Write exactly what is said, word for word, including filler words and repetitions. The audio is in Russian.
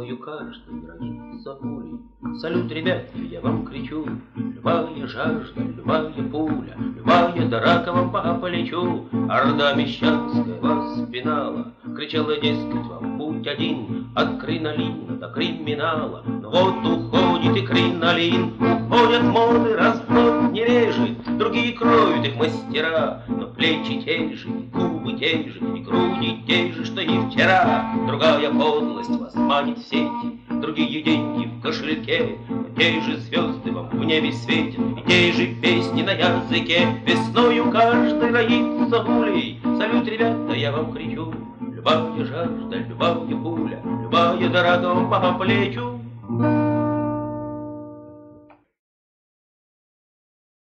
Весною каждый родится пулей. Салют, ребятки, я вам кричу, любая жажда, любая пуля, любая до рака вам полечу. Орда мещанская вас пинала, кричала, дескать, вам путь один от кринолина до криминала. Но вот уходит и кринолин, уходят моды, расплод не режет, другие кроют их мастера, но плечи те же, и губы те же, и груди те же, что и вчера. Другая подлость вас манит в сети, другие деньги в кошельке, но те же звезды вам в небе светят, и те же песни на языке. Весною каждый роится улей. Салют, ребята, я вам кричу, любая жажда, любая пуля, любая дорога вам по плечу.